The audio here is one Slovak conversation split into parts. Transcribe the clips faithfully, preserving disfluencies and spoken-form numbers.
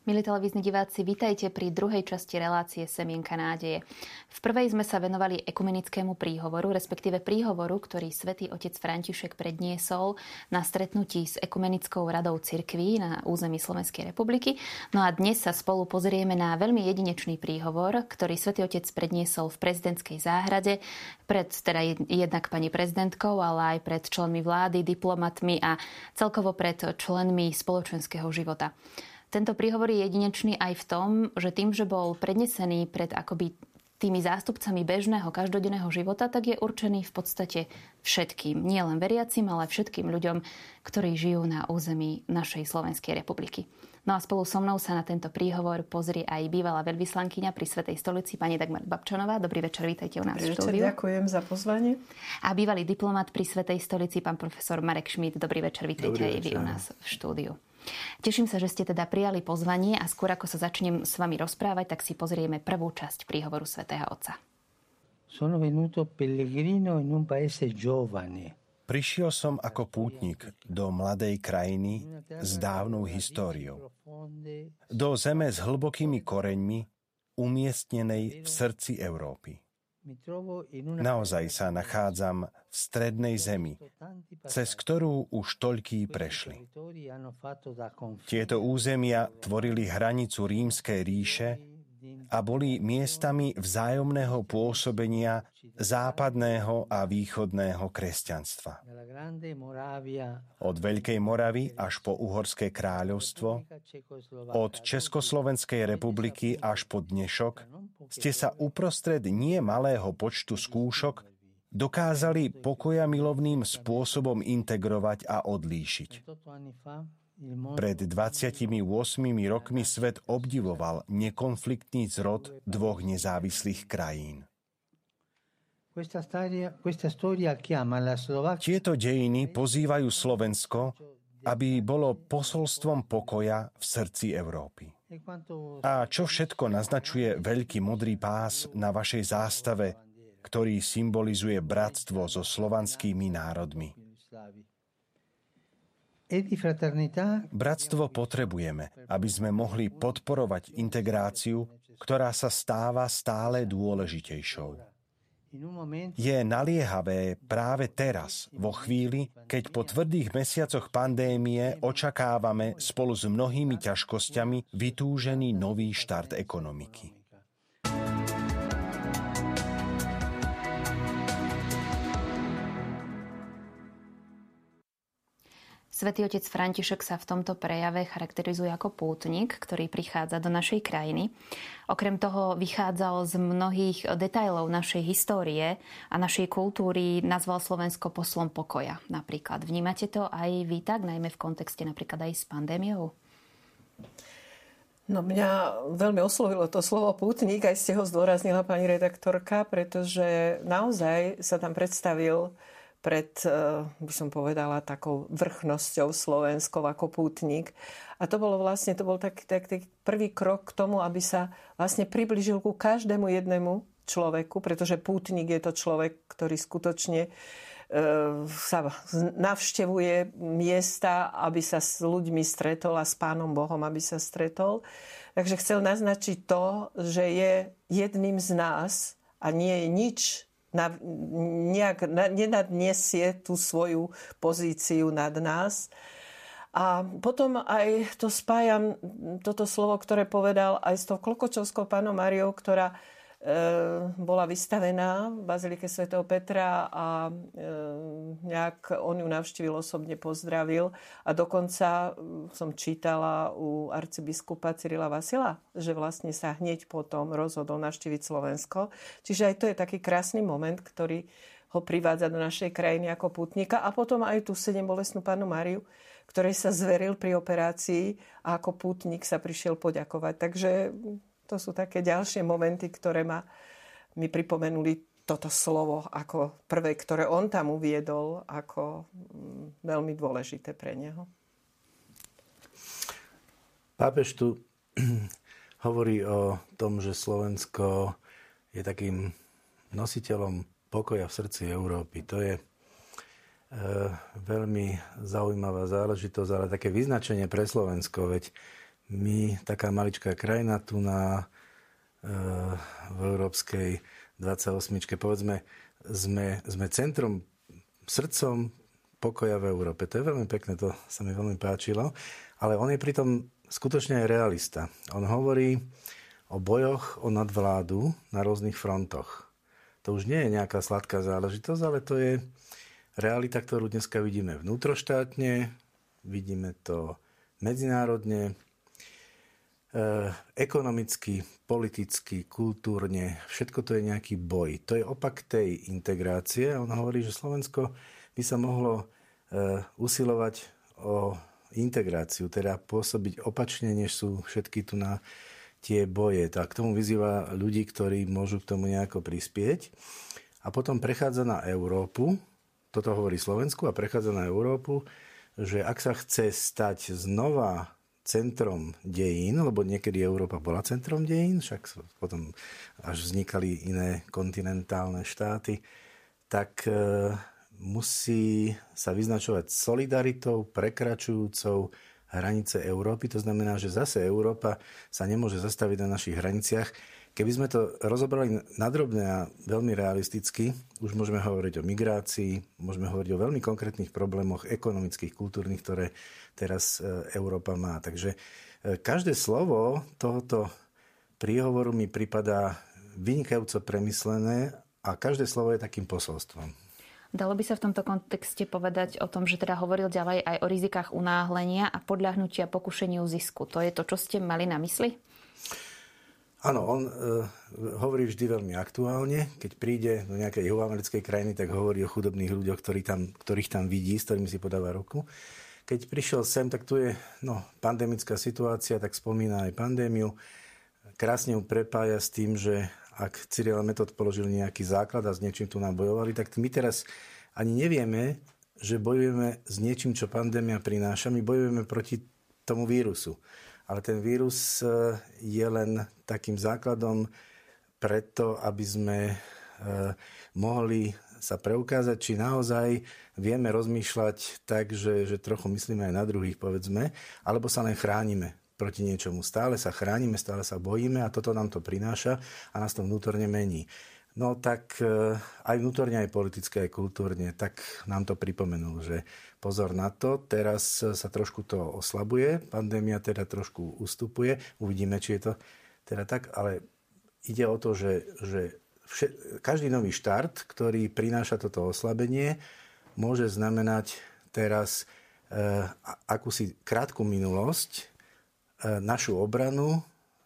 Milí televízni diváci, vítajte pri druhej časti relácie Semienka nádeje. V prvej sme sa venovali ekumenickému príhovoru, respektíve príhovoru, ktorý svätý otec František predniesol na stretnutí s Ekumenickou radou cirkví na území Slovenskej republiky. No a dnes sa spolu pozrieme na veľmi jedinečný príhovor, ktorý svätý otec predniesol v prezidentskej záhrade pred teda jednak pani prezidentkou, ale aj pred členmi vlády, diplomatmi a celkovo pred členmi spoločenského života. Tento príhovor je jedinečný aj v tom, že tým, že bol prednesený pred akoby tými zástupcami bežného každodenného života, tak je určený v podstate všetkým. Nie len veriacim, ale všetkým ľuďom, ktorí žijú na území našej Slovenskej republiky. No a spolu so mnou sa na tento príhovor pozrie aj bývalá veľvyslankyňa pri Svätej stolici, pani Dagmar Babčanová. Dobrý večer, vítajte u nás v štúdiu. Ďakujem za pozvanie. A bývalý diplomat pri Svätej stolici, pán profesor Marek Šmíd. Dobrý večer, vítajte aj vy u nás v štúdiu. Teším sa, že ste teda prijali pozvanie a skôr ako sa začnem s vami rozprávať, tak si pozrieme prvú časť príhovoru svätého Otca. Sono venuto pellegrino in un paese giovane. Prišiel som ako pútnik do mladej krajiny s dávnou históriou. Do zeme s hlbokými koreňmi, umiestnenej v srdci Európy. Naozaj sa nachádzam v strednej zemi, cez ktorú už toľkí prešli. Tieto územia tvorili hranicu Rímskej ríše a boli miestami vzájomného pôsobenia západného a východného kresťanstva. Od Veľkej Moravy až po Uhorské kráľovstvo, od Československej republiky až po dnešok, ste sa uprostred nie malého počtu skúšok dokázali pokoja milovným spôsobom integrovať a odlíšiť. Pred dvadsiatimi ôsmimi rokmi svet obdivoval nekonfliktný zrod dvoch nezávislých krajín. Tieto dejiny pozývajú Slovensko, aby bolo posolstvom pokoja v srdci Európy. A čo všetko naznačuje veľký modrý pás na vašej zástave, ktorý symbolizuje bratstvo so slovanskými národmi? Bratstvo potrebujeme, aby sme mohli podporovať integráciu, ktorá sa stáva stále dôležitejšou. Je naliehavé práve teraz, vo chvíli, keď po tvrdých mesiacoch pandémie očakávame spolu s mnohými ťažkosťami vytúžený nový štart ekonomiky. Svätý otec František sa v tomto prejave charakterizuje ako pútnik, ktorý prichádza do našej krajiny. Okrem toho vychádzal z mnohých detailov našej histórie a našej kultúry, nazval Slovensko poslom pokoja napríklad. Vnímate to aj vy tak, najmä v kontexte napríklad aj s pandémiou? No mňa veľmi oslovilo to slovo pútnik, aj ste ho zdôraznila, pani redaktorka, pretože naozaj sa tam predstavil pred, by som povedala, takou vrchnosťou Slovenskou ako pútnik. A to bolo vlastne, to bol taký tak, tak prvý krok k tomu, aby sa vlastne priblížil ku každému jednému človeku, pretože pútnik je to človek, ktorý skutočne e, sa navštevuje miesta, aby sa s ľuďmi stretol a s Pánom Bohom, aby sa stretol. Takže chcel naznačiť to, že je jedným z nás a nie je nič, Na, nejak nenadniesie tú svoju pozíciu nad nás. A potom aj to spájam, toto slovo, ktoré povedal aj s tou klokočovskou Pannou Máriou, ktorá e, bola vystavená v Bazilike svätého Petra a e, nejak on ju navštívil, osobne pozdravil. A dokonca som čítala u arcibiskupa Cyrila Vasila, že vlastne sa hneď potom rozhodol navštíviť Slovensko. Čiže aj to je taký krásny moment, ktorý ho privádza do našej krajiny ako pútnika. A potom aj tú sedembolestnú Pannu Máriu, ktorej sa zveril pri operácii a ako pútnik sa prišiel poďakovať. Takže to sú také ďalšie momenty, ktoré ma, mi pripomenuli toto slovo ako prvé, ktoré on tam uviedol, ako veľmi dôležité pre neho. Pápež tu hovorí o tom, že Slovensko je takým nositeľom pokoja v srdci Európy. To je e, veľmi zaujímavá záležitosť, ale také vyznačenie pre Slovensko, veď My, taká maličká krajina tu na, e, v európskej dvadsaťosmičke, povedzme, sme, sme centrom, srdcom pokoja v Európe. To je veľmi pekné, to sa mi veľmi páčilo. Ale on je pritom skutočne aj realista. On hovorí o bojoch o nadvládu na rôznych frontoch. To už nie je nejaká sladká záležitosť, ale to je realita, ktorú dneska vidíme vnútroštátne, vidíme to medzinárodne, e, ekonomicky, politicky, kultúrne. Všetko to je nejaký boj. To je opak tej integrácie. On hovorí, že Slovensko by sa mohlo e, usilovať o integráciu, teda pôsobiť opačne, než sú všetky tu na tie boje. Tak k tomu vyzýva ľudí, ktorí môžu k tomu nejako prispieť. A potom prechádza na Európu, toto hovorí Slovensku, a prechádza na Európu, že ak sa chce stať znova centrom dejín, lebo niekedy Európa bola centrom dejín, však potom až vznikali iné kontinentálne štáty, tak e, musí sa vyznačovať solidaritou prekračujúcou hranice Európy. To znamená, že zase Európa sa nemôže zastaviť na našich hraniciach. Keby sme to rozobrali nadrobne a veľmi realisticky, už môžeme hovoriť o migrácii, môžeme hovoriť o veľmi konkrétnych problémoch ekonomických, kultúrnych, ktoré teraz Európa má. Takže každé slovo tohoto príhovoru mi pripadá vynikajúco premyslené a každé slovo je takým posolstvom. Dalo by sa v tomto kontexte povedať o tom, že teda hovoril ďalej aj o rizikách unáhlenia a podľahnutia pokušeniu zisku. To je to, čo ste mali na mysli? Áno, on e, hovorí vždy veľmi aktuálne. Keď príde do nejakej juhoamerickej krajiny, tak hovorí o chudobných ľuďoch, ktorí tam, ktorých tam vidí, s ktorými si podáva ruku. Keď prišiel sem, tak tu je no, pandemická situácia, tak spomína aj pandémiu. Krásne ju prepája s tým, že ak Cyril a Metod položili nejaký základ a s niečím tu nám bojovali, tak my teraz ani nevieme, že bojujeme s niečím, čo pandémia prináša. My bojujeme proti tomu vírusu. Ale ten vírus je len takým základom preto, aby sme mohli sa preukázať, či naozaj vieme rozmýšľať tak, že, že trochu myslíme aj na druhých, povedzme, alebo sa len chránime proti niečomu. Stále sa chránime, stále sa bojíme a toto nám to prináša a nás to vnútorne mení. No tak aj vnútorne, aj politické, aj kultúrne, tak nám to pripomenul, že pozor na to, teraz sa trošku to oslabuje, pandémia teda trošku ustupuje, uvidíme, či je to teda tak, ale ide o to, že, že vše, každý nový štart, ktorý prináša toto oslabenie, môže znamenať teraz e, akúsi krátku minulosť, našu obranu,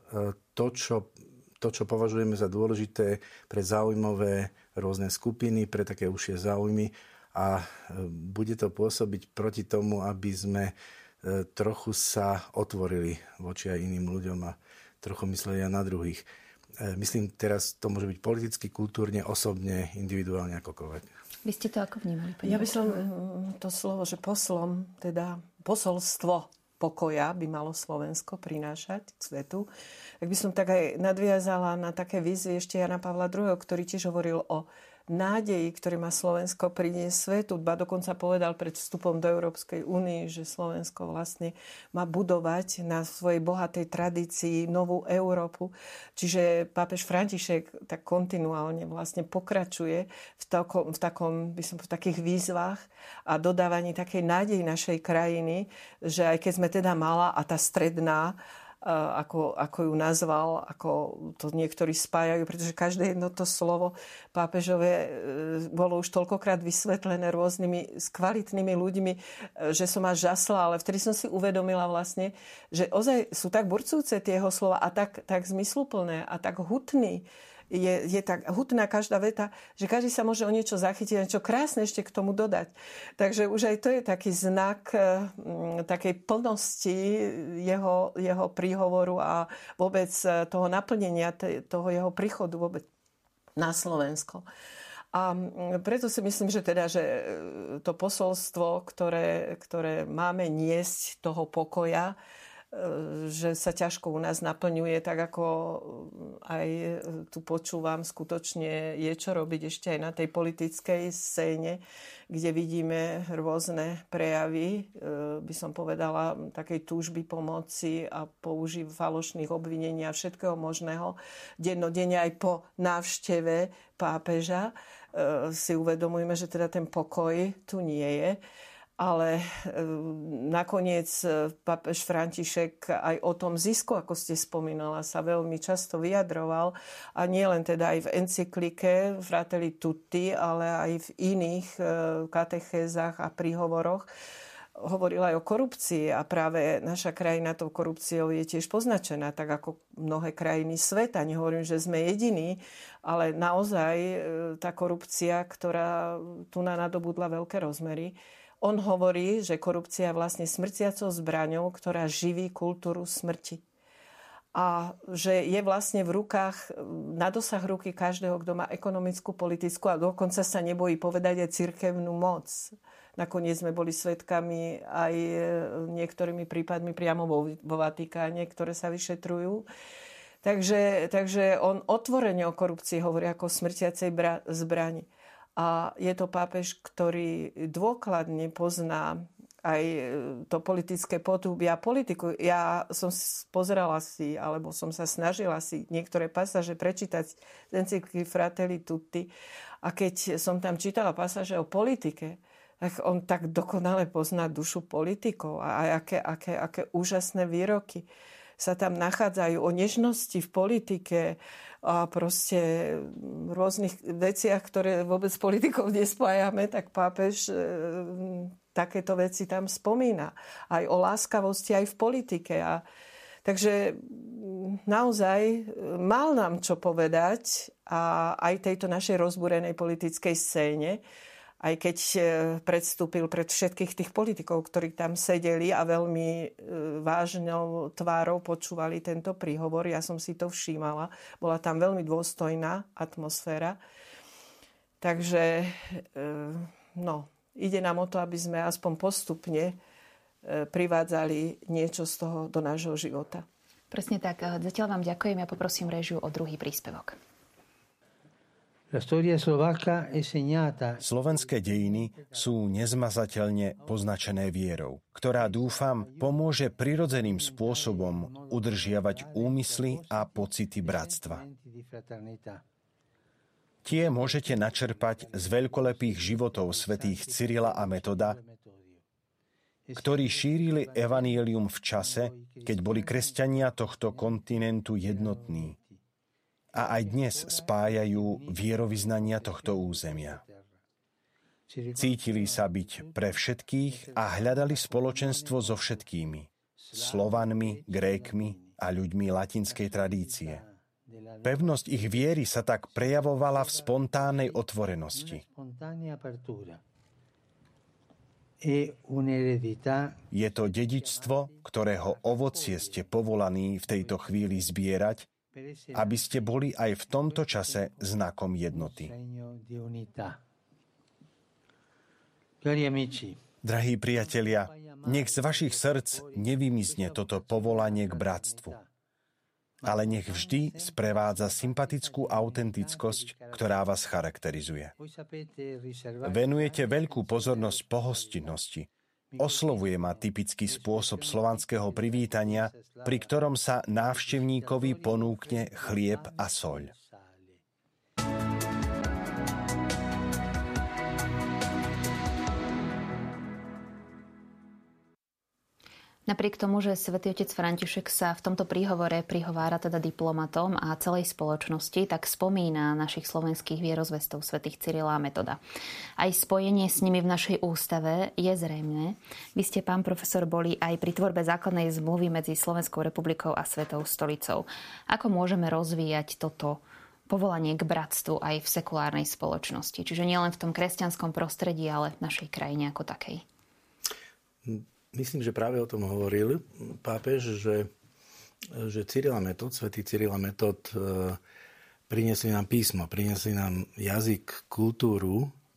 to čo, to, čo považujeme za dôležité pre záujmové rôzne skupiny, pre také užšie záujmy a bude to pôsobiť proti tomu, aby sme trochu sa otvorili voči aj iným ľuďom a trochu mysleli aj na druhých. Myslím, teraz to môže byť politicky, kultúrne, osobne, individuálne, akokoľvek. Vy ste to ako vnímali? Ja by som to slovo, že poslom, teda posolstvo pokoja by malo Slovensko prinášať k svetu. Tak by som tak aj nadviazala na také výzvy ešte Jana Pavla druhého., ktorý tiež hovoril o nádeji, ktorý má Slovensko priniesť svetu. Ba dokonca povedal pred vstupom do Európskej únie, že Slovensko vlastne má budovať na svojej bohatej tradícii novú Európu. Čiže pápež František tak kontinuálne vlastne pokračuje v takom, v takom by som v takých výzvach a dodávaní takej nádeji našej krajiny, že aj keď sme teda malá a tá stredná, Ako, ako ju nazval, ako to niektorí spájajú, pretože každé jedno to slovo pápežové bolo už toľkokrát vysvetlené rôznymi kvalitnými ľuďmi, že som až žasla, ale vtedy som si uvedomila vlastne, že ozaj sú tak burcúce tie jeho slova a tak, tak zmysluplné a tak hutný. Je, je tak hutná každá veta, že každý sa môže o niečo zachytiť a niečo krásne ešte k tomu dodať. Takže už aj to je taký znak m, takej plnosti jeho, jeho príhovoru a vôbec toho naplnenia t- toho jeho príchodu vôbec na Slovensko. A preto si myslím, že teda, že to posolstvo, ktoré, ktoré máme niesť toho pokoja, že sa ťažko u nás naplňuje, tak ako aj tu počúvam, skutočne je čo robiť ešte aj na tej politickej scéne, kde vidíme rôzne prejavy, by som povedala, takej túžby pomoci a použiť falošných obvinení a všetkého možného. Dennodenne aj po návšteve pápeža si uvedomujeme, že teda ten pokoj tu nie je. Ale nakoniec pápež František aj o tom zisku, ako ste spomínala, sa veľmi často vyjadroval. A nie len teda aj v encyklike Fratelli Tutti, ale aj v iných katechézach a príhovoroch. Hovorila aj o korupcii a práve naša krajina tou korupciou je tiež poznačená, tak ako mnohé krajiny sveta. Nehovorím, že sme jediní, ale naozaj tá korupcia, ktorá tu nadobudla veľké rozmery. On hovorí, že korupcia je vlastne smrtiacou zbraňou, ktorá živí kultúru smrti. A že je vlastne v rukách, na dosah ruky každého, kto má ekonomickú, politickú a dokonca sa nebojí povedať aj cirkevnú moc. Nakoniec sme boli svedkami aj niektorými prípadmi priamo vo, vo Vatikáne, ktoré sa vyšetrujú. Takže, takže on otvorene o korupcii hovorí ako o smrtiacej bra- zbrani. A je to pápež, ktorý dôkladne pozná aj to politické potúby a politiku. Ja som pozerala si, alebo som sa snažila si niektoré pasáže prečítať z encykliky Fratelli Tutti. A keď som tam čítala pasáže o politike, tak on tak dokonale pozná dušu politikov a aj aké, aké, aké úžasné výroky sa tam nachádzajú o nežnosti v politike a proste v rôznych veciach, ktoré vôbec s politikou nespájame, tak pápež e, takéto veci tam spomína. Aj o láskavosti aj v politike. A, takže naozaj mal nám čo povedať a aj tejto našej rozbúrenej politickej scéne, aj keď predstúpil pred všetkých tých politikov, ktorí tam sedeli a veľmi vážnou tvárou počúvali tento príhovor. Ja som si to všímala. Bola tam veľmi dôstojná atmosféra. Takže no, ide nám o to, aby sme aspoň postupne privádzali niečo z toho do nášho života. Presne tak. Zatiaľ vám ďakujem. Ja poprosím réžiu o druhý príspevok. Slovenské dejiny sú nezmazateľne poznačené vierou, ktorá, dúfam, pomôže prirodzeným spôsobom udržiavať úmysly a pocity bratstva. Tie môžete načerpať z veľkolepých životov svätých Cyrila a Metoda, ktorí šírili evanjelium v čase, keď boli kresťania tohto kontinentu jednotní. A aj dnes spájajú vierovyznania tohto územia. Cítili sa byť pre všetkých a hľadali spoločenstvo so všetkými, Slovanmi, Grékmi a ľuďmi latinskej tradície. Pevnosť ich viery sa tak prejavovala v spontánnej otvorenosti. Je to dedičstvo, ktorého ovocie ste povolaní v tejto chvíli zbierať, aby ste boli aj v tomto čase znakom jednoty. Drahí priatelia, nech z vašich srdc nevymizne toto povolanie k bratstvu, ale nech vždy sprevádza sympatickú autentickosť, ktorá vás charakterizuje. Venujete veľkú pozornosť pohostinnosti. Oslovuje ma typický spôsob slovanského privítania, pri ktorom sa návštevníkovi ponúkne chlieb a soľ. Napriek tomu, že svätý otec František sa v tomto príhovore prihovára teda diplomatom a celej spoločnosti, tak spomína našich slovenských vierozvestov svätých Cyrila a Metoda. Aj spojenie s nimi v našej ústave je zrejmé. Vy ste, pán profesor, boli aj pri tvorbe základnej zmluvy medzi Slovenskou republikou a Svetou stolicou. Ako môžeme rozvíjať toto povolanie k bratstvu aj v sekulárnej spoločnosti? Čiže nielen v tom kresťanskom prostredí, ale v našej krajine ako takej. Myslím, že práve o tom hovoril pápež, že, že Cyril a Metod, svätý Cyril a Metod e, priniesli nám písmo, priniesli nám jazyk, kultúru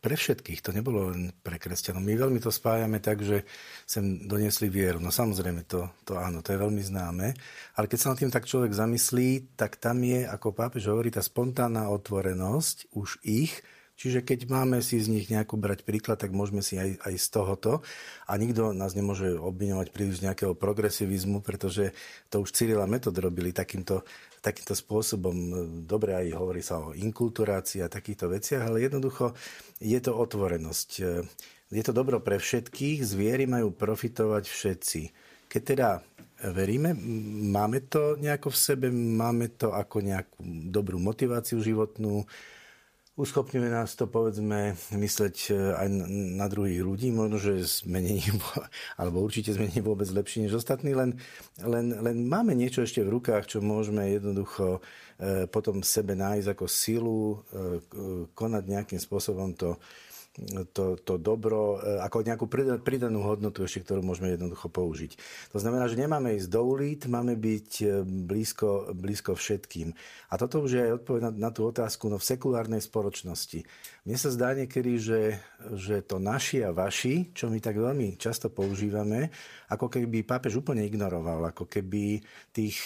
pre všetkých, to nebolo len pre kresťanov. My veľmi to spájame tak, že sem doniesli vieru. No samozrejme, to, to áno, to je veľmi známe. Ale keď sa nad tým tak človek zamyslí, tak tam je, ako pápež hovorí, tá spontánna otvorenosť už ich. Čiže keď máme si z nich nejakú brať príklad, tak môžeme si aj, aj z tohoto. A nikto nás nemôže obviňovať príliš z nejakého progresivizmu, pretože to už Cyril a Metod robili takýmto, takýmto spôsobom. Dobre, aj hovorí sa o inkulturácii a takýchto veciach, ale jednoducho je to otvorenosť. Je to dobro pre všetkých, z viery majú profitovať všetci. Keď teda veríme, máme to nejako v sebe, máme to ako nejakú dobrú motiváciu životnú, uschopňuje nás to, povedzme, mysleť aj na druhých ľudí. Možno, že zmenení, alebo určite zmenení vôbec lepšie než ostatní, len, len, len máme niečo ešte v rukách, čo môžeme jednoducho e, potom sebe nájsť ako silu, e, konať nejakým spôsobom to, to, to dobro, e, ako nejakú pridanú hodnotu ešte, ktorú môžeme jednoducho použiť. To znamená, že nemáme ísť do ulít, máme byť blízko, blízko všetkým. A toto už je aj odpoveď na, na tú otázku, no v sekulárnej spoločnosti. Mne sa zdá niekedy, že, že to naši a vaši, čo my tak veľmi často používame, ako keby pápež úplne ignoroval, ako keby tých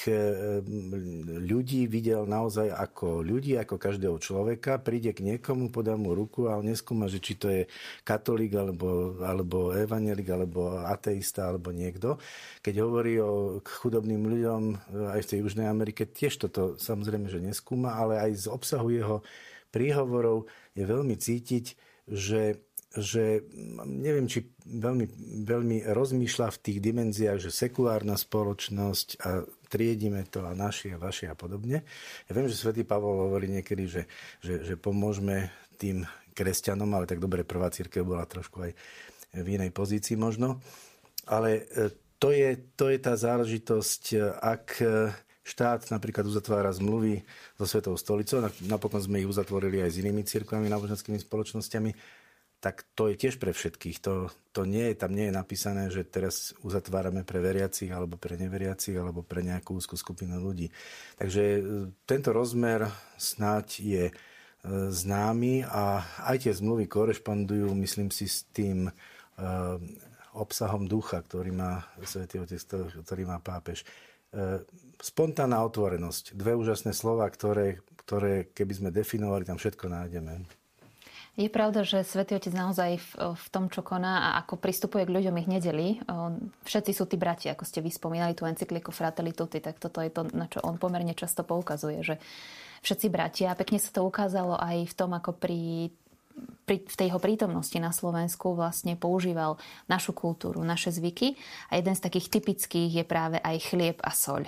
ľudí videl naozaj ako ľudí, ako každého človeka, príde k niekomu, podá mu ruku a on neskúma, že či to je katolík, alebo, alebo evanjelik, alebo ateista, alebo niekto. Keď hovorí o chudobným ľuďom aj v tej Južnej Amerike, tiež toto samozrejme, že neskúma, ale aj z obsahu jeho príhovorov je veľmi cítiť, že, že neviem, či veľmi, veľmi rozmýšľa v tých dimenziách, že sekulárna spoločnosť a triedime to a naši a vaši a podobne. Ja viem, že svätý Pavol hovorí niekedy, že, že, že pomôžeme tým kresťanom, ale tak dobre, prvá cirkev bola trošku aj v inej pozícii možno. Ale to je, to je tá záležitosť, ak štát napríklad uzatvára zmluvy so Svetou stolicou, napokon sme ich uzatvorili aj s inými cirkvami, náboženskými spoločnosťami, tak to je tiež pre všetkých. To, to nie je, tam nie je napísané, že teraz uzatvárame pre veriacich, alebo pre neveriacich, alebo pre nejakú úzkú skupinu ľudí. Takže tento rozmer snáď je známy a aj tie zmluvy korešpondujú, myslím si, s tým obsahom ducha, ktorý má Svätý Otec, ktorý má pápež. Spontánna otvorenosť. Dve úžasné slova, ktoré, ktoré keby sme definovali, tam všetko nájdeme. Je pravda, že Svätý Otec naozaj v, v tom, čo koná a ako pristupuje k ľuďom, ich nedelí. Všetci sú tí bratia, ako ste vyspomínali tú encykliku Fratelli Tutti, tak toto je to, na čo on pomerne často poukazuje, že všetci bratia. A pekne sa to ukázalo aj v tom, ako pri Pri, v tej jeho prítomnosti na Slovensku vlastne používal našu kultúru, naše zvyky a jeden z takých typických je práve aj chlieb a soľ.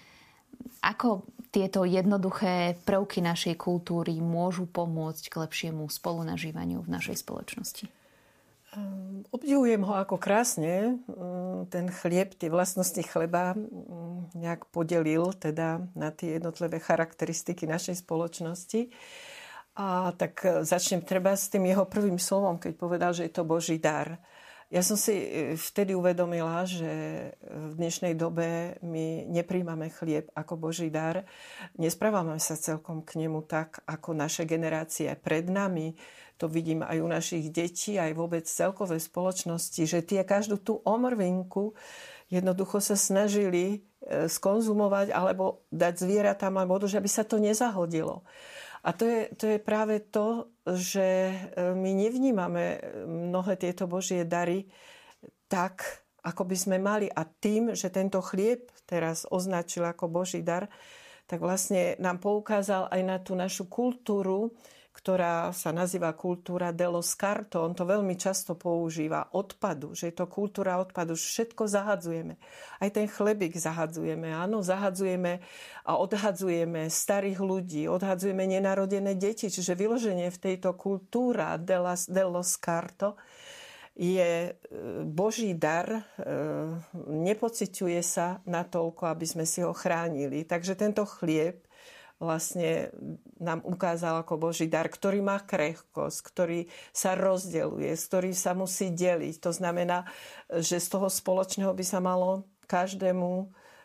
Ako tieto jednoduché prvky našej kultúry môžu pomôcť k lepšiemu spolunažívaniu v našej spoločnosti? Obdivujem ho, ako krásne ten chlieb, tie vlastnosti chleba nejak podelil teda na tie jednotlivé charakteristiky našej spoločnosti. A tak začnem treba s tým jeho prvým slovom, keď povedal, že je to Boží dar. Ja som si vtedy uvedomila, že v dnešnej dobe my nepríjmame chlieb ako Boží dar. Nesprávame sa celkom k nemu tak, ako naše generácie pred nami. To vidím aj u našich detí, aj vôbec celkovej spoločnosti, že tie každú tú omrvinku jednoducho sa snažili skonzumovať alebo dať zvieratám, alebo aby sa to nezahodilo. A to je, to je práve to, že my nevnímame mnohé tieto Božie dary tak, ako by sme mali. A tým, že tento chlieb teraz označil ako Boží dar, tak vlastne nám poukázal aj na tú našu kultúru, ktorá sa nazýva kultúra dello scarto. On to veľmi často používa. Odpadu, že je to kultúra odpadu. Všetko zahadzujeme. Aj ten chlebík zahadzujeme. Áno, zahadzujeme a odhadzujeme starých ľudí. Odhadzujeme nenarodené deti. Čiže vyloženie v tejto kultúra dello scarto je Boží dar. Nepociťuje sa natoľko, aby sme si ho chránili. Takže tento chlieb vlastne nám ukázal ako Boží dar, ktorý má krehkosť, ktorý sa rozdeľuje, z ktorý sa musí deliť. To znamená, že z toho spoločného by sa malo každému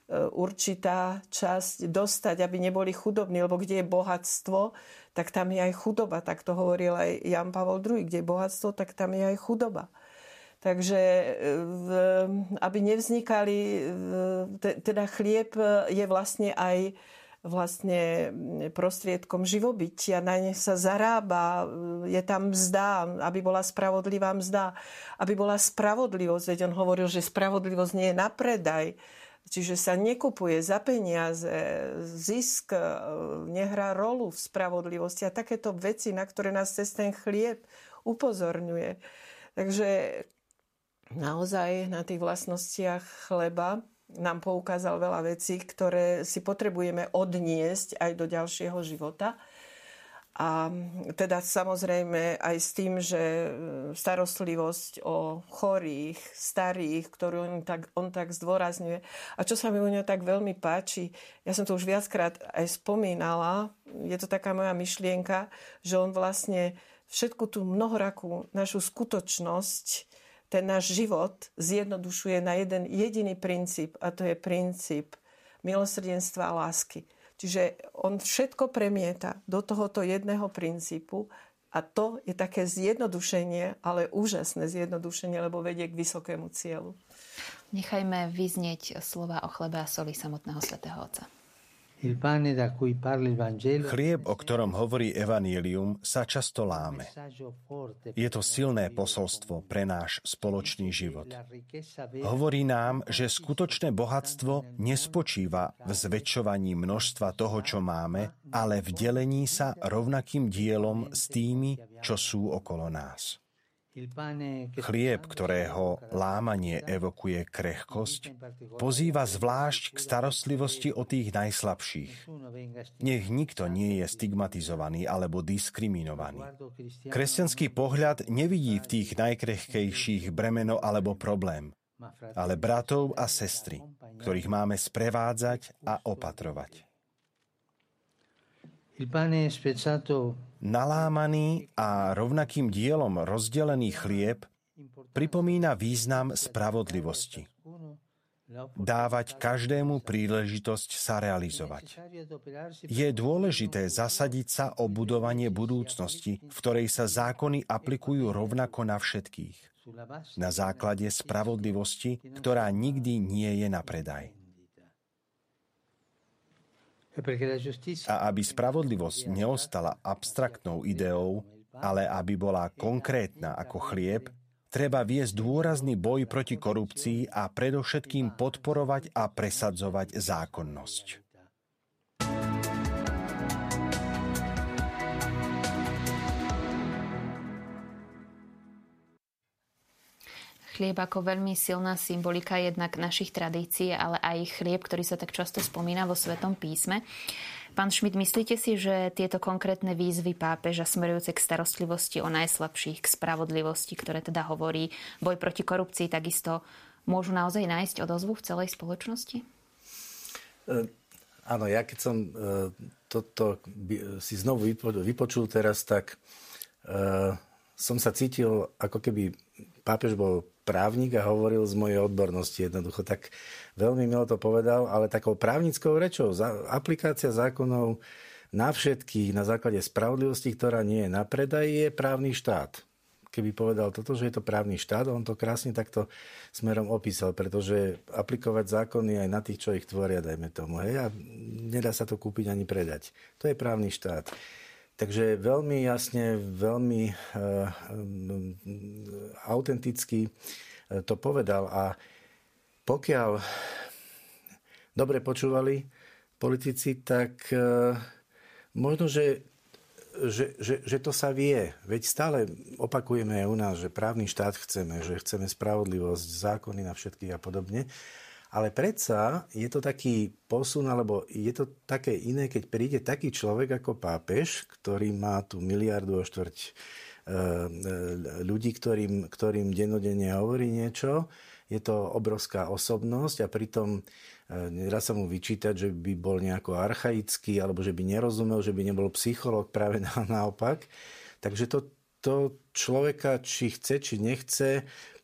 určitá časť dostať, aby neboli chudobní, lebo kde je bohatstvo, tak tam je aj chudoba. Tak to hovoril aj Jan Pavol druhý. Kde je bohatstvo, tak tam je aj chudoba. Takže aby nevznikali, teda chlieb je vlastne aj vlastne prostriedkom živobytia, na ne sa zarába, je tam mzda, aby bola spravodlivá mzda, aby bola spravodlivosť, veď on hovoril, že spravodlivosť nie je na predaj, čiže sa nekupuje za peniaze, zisk nehrá rolu v spravodlivosti a takéto veci, na ktoré nás cez ten chlieb upozorňuje. Takže naozaj na tých vlastnostiach chleba nám poukázal veľa vecí, ktoré si potrebujeme odniesť aj do ďalšieho života. A teda samozrejme aj s tým, že starostlivosť o chorých, starých, ktorú on tak, on tak zdôrazňuje. A čo sa mi u neho tak veľmi páči, ja som to už viackrát aj spomínala, je to taká moja myšlienka, že on vlastne všetku tú mnohorakú našu skutočnosť, ten náš život zjednodušuje na jeden jediný princíp a to je princíp milosrdenstva a lásky. Čiže on všetko premieta do tohoto jedného princípu a to je také zjednodušenie, ale úžasné zjednodušenie, lebo vedie k vysokému cieľu. Nechajme vyznieť slova o chlebe a soli samotného svätého Otca. Chlieb, o ktorom hovorí evanjelium, sa často láme. Je to silné posolstvo pre náš spoločný život. Hovorí nám, že skutočné bohatstvo nespočíva v zväčšovaní množstva toho, čo máme, ale v delení sa rovnakým dielom s tými, čo sú okolo nás. Chlieb, ktorého lámanie evokuje krehkosť, pozýva zvlášť k starostlivosti o tých najslabších. Nech nikto nie je stigmatizovaný alebo diskriminovaný. Kresťanský pohľad nevidí v tých najkrehkejších bremeno alebo problém, ale bratov a sestry, ktorých máme sprevádzať a opatrovať. Nalámaný a rovnakým dielom rozdelený chlieb pripomína význam spravodlivosti. Dávať každému príležitosť sa realizovať. Je dôležité zasadiť sa o budovanie budúcnosti, v ktorej sa zákony aplikujú rovnako na všetkých. Na základe spravodlivosti, ktorá nikdy nie je na predaj. A aby spravodlivosť neostala abstraktnou ideou, ale aby bola konkrétna ako chlieb, treba viesť dôrazný boj proti korupcii a predovšetkým podporovať a presadzovať zákonnosť. Chlieb ako veľmi silná symbolika jednak našich tradícií, ale aj chlieb, ktorý sa tak často spomína vo Svätom písme. Pán Schmidt, myslíte si, že tieto konkrétne výzvy pápeža smerujúce k starostlivosti o najslabších, k spravodlivosti, ktoré teda hovorí boj proti korupcii, takisto môžu naozaj nájsť odozvu v celej spoločnosti? E, áno, ja keď som e, toto si znovu vypočul teraz, tak e, som sa cítil, ako keby pápež bol právnik a hovoril z mojej odbornosti jednoducho. Tak veľmi milo to povedal, ale takou právnickou rečou. Aplikácia zákonov na všetkých na základe spravodlivosti, ktorá nie je na predaj, je právny štát. Keby povedal toto, že je to právny štát, on to krásne takto smerom opísal, pretože aplikovať zákony aj na tých, čo ich tvoria, dajme tomu. Hej, a nedá sa to kúpiť ani predať. To je právny štát. Takže veľmi jasne, veľmi uh, autenticky to povedal. A pokiaľ dobre počúvali politici, tak uh, možno, že, že, že, že to sa vie. Veď stále opakujeme aj u nás, že právny štát chceme, že chceme spravodlivosť, zákony na všetkých a podobne. Ale predsa je to taký posun, alebo je to také iné, keď príde taký človek ako pápež, ktorý má tu miliardu a štvrť e, ľudí, ktorým, ktorým dennodenne hovorí niečo. Je to obrovská osobnosť a pritom e, nedá sa mu vyčítať, že by bol nejako archaický, alebo že by nerozumel, že by nebol psychológ, práve naopak. Takže to, to človeka, či chce, či nechce,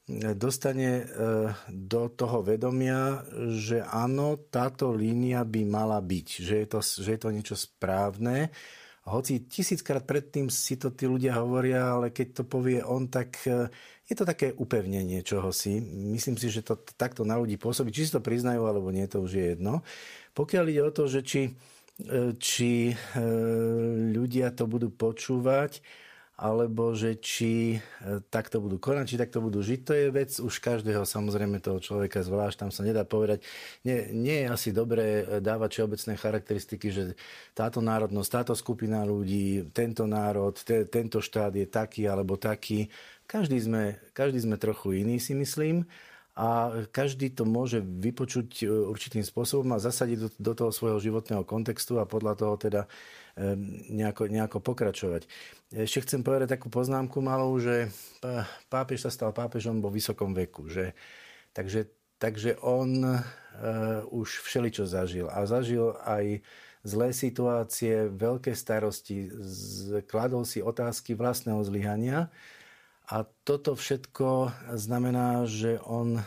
dostane do toho vedomia, že áno, táto línia by mala byť, že je to, že je to niečo správne. Hoci tisíckrát predtým si to tí ľudia hovoria, ale keď to povie on, tak je to také upevnenie čohosi. Myslím si, že to takto na ľudí pôsobí. Či si to priznajú, alebo nie, to už je jedno. Pokiaľ ide o to, že či, či ľudia to budú počúvať, alebo že či takto budú konať, či takto budú žiť, to je vec už každého, samozrejme toho človeka zvlášť, tam sa nedá povedať. Nie, nie je asi dobré dávať všeobecné charakteristiky, že táto národnosť, táto skupina ľudí, tento národ, te, tento štát je taký alebo taký. Každý sme, každý sme trochu iný, si myslím. A každý to môže vypočuť určitým spôsobom a zasadiť do, do toho svojho životného kontextu a podľa toho teda nejako, nejako pokračovať. Ešte chcem povedať takú poznámku malú, že pápež sa stal pápežom vo vysokom veku. Že, takže, takže on uh, už všeličo zažil. A zažil aj zlé situácie, veľké starosti, kladol si otázky vlastného zlyhania. A toto všetko znamená, že on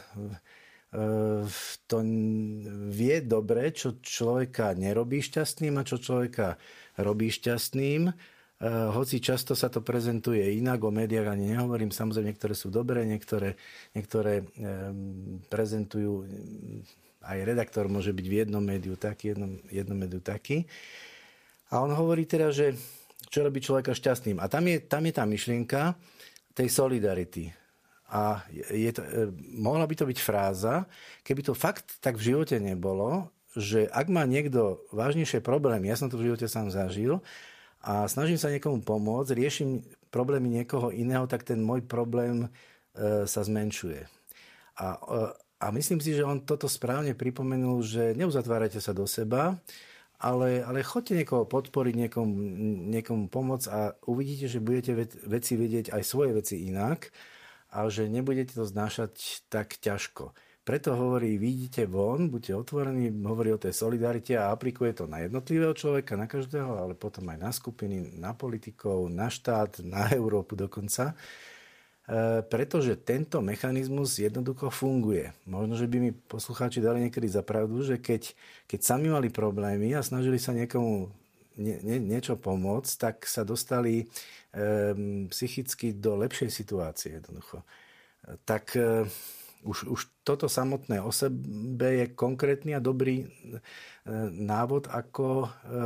to vie dobre, čo človeka nerobí šťastným a čo človeka robí šťastným. Hoci často sa to prezentuje inak, o médiách ani nehovorím. Samozrejme, niektoré sú dobré, niektoré, niektoré prezentujú, aj redaktor môže byť v jednom médiu taký, jednom, jednom médiu taký. A on hovorí teda, že čo robí človeka šťastným. A tam je, tam je tá myšlienka tej solidarity. A je to, mohla by to byť fráza, keby to fakt tak v živote nebolo, že ak má niekto vážnejšie problémy, ja som to v živote sám zažil, a snažím sa niekomu pomôcť, riešim problémy niekoho iného, tak ten môj problém e, sa zmenšuje. A, e, a myslím si, že on toto správne pripomenul, že neuzatvárajte sa do seba, Ale, ale choďte niekoho podporiť, niekomu, niekomu pomôcť a uvidíte, že budete veci vedieť aj svoje veci inak a že nebudete to znášať tak ťažko. Preto hovorí, vidíte von, buďte otvorení, hovorí o tej solidarite a aplikuje to na jednotlivého človeka, na každého, ale potom aj na skupiny, na politikov, na štát, na Európu dokonca. E, pretože tento mechanizmus jednoducho funguje. Možno, že by mi poslucháči dali niekedy za pravdu, že keď, keď sami mali problémy a snažili sa niekomu nie, nie, niečo pomôcť, tak sa dostali e, psychicky do lepšej situácie jednoducho. E, tak e, už, už toto samotné o sebe je konkrétny a dobrý e, návod, ako e,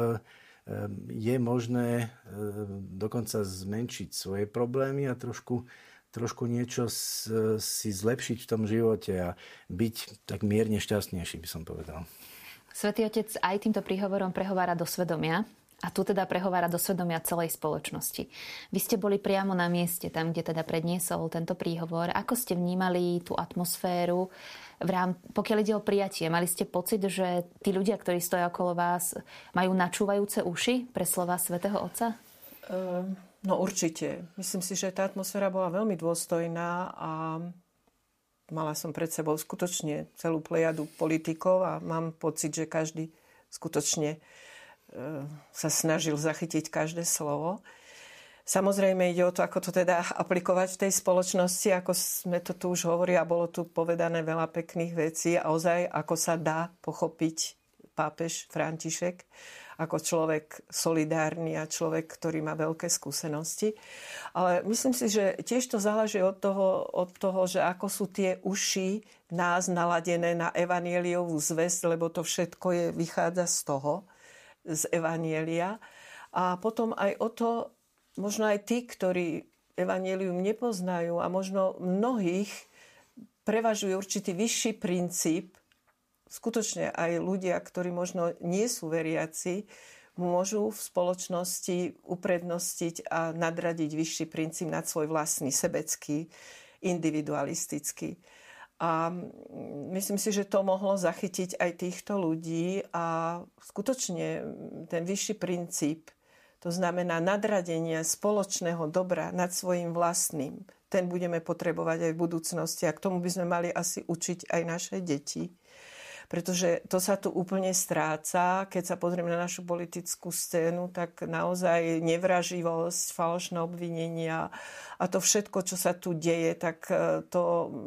je možné e, dokonca zmenšiť svoje problémy a trošku trošku niečo si zlepšiť v tom živote a byť tak mierne šťastnejší, by som povedal. Svätý Otec aj týmto príhovorom prehovára do svedomia a tu teda prehovára do svedomia celej spoločnosti. Vy ste boli priamo na mieste, tam, kde teda predniesol tento príhovor. Ako ste vnímali tú atmosféru, v rám, pokiaľ ide o prijatie? Mali ste pocit, že tí ľudia, ktorí stoja okolo vás, majú načúvajúce uši pre slová svätého Otca? Um... No určite. Myslím si, že tá atmosféra bola veľmi dôstojná a mala som pred sebou skutočne celú plejadu politikov a mám pocit, že každý skutočne e, sa snažil zachytiť každé slovo. Samozrejme ide o to, ako to teda aplikovať v tej spoločnosti, ako sme to tu už hovorili a bolo tu povedané veľa pekných vecí a ozaj, ako sa dá pochopiť pápež František ako človek solidárny a človek, ktorý má veľké skúsenosti. Ale myslím si, že tiež to záleží od toho, od toho, že ako sú tie uši nás naladené na evanjeliovú zvesť, lebo to všetko je, vychádza z toho, z evanjelia. A potom aj o to, možno aj tí, ktorí evanjelium nepoznajú a možno mnohých prevažuje určitý vyšší princíp. Skutočne aj ľudia, ktorí možno nie sú veriaci, môžu v spoločnosti uprednostiť a nadradiť vyšší princíp nad svoj vlastný, sebecký, individualistický. A myslím si, že to mohlo zachytiť aj týchto ľudí a skutočne ten vyšší princíp, to znamená nadradenie spoločného dobra nad svojím vlastným, ten budeme potrebovať aj v budúcnosti a k tomu by sme mali asi učiť aj naše deti. Pretože to sa tu úplne stráca. Keď sa pozrieme na našu politickú scénu, tak naozaj nevraživosť, falošné obvinenia a to všetko, čo sa tu deje, tak to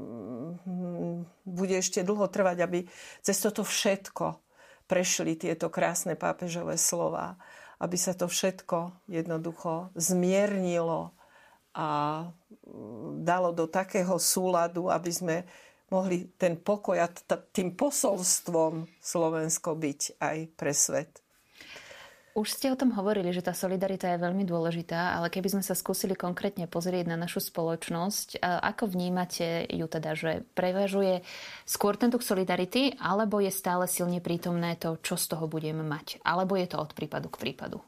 bude ešte dlho trvať, aby cez toto všetko prešli tieto krásne pápežové slová. Aby sa to všetko jednoducho zmiernilo a dalo do takého súladu, aby sme mohli ten pokoj a tým posolstvom Slovensko byť aj pre svet. Už ste o tom hovorili, že tá solidarita je veľmi dôležitá, ale keby sme sa skúsili konkrétne pozrieť na našu spoločnosť, ako vnímate ju teda, že prevažuje skôr ten duch solidarity, alebo je stále silne prítomné to, čo z toho budeme mať? Alebo je to od prípadu k prípadu?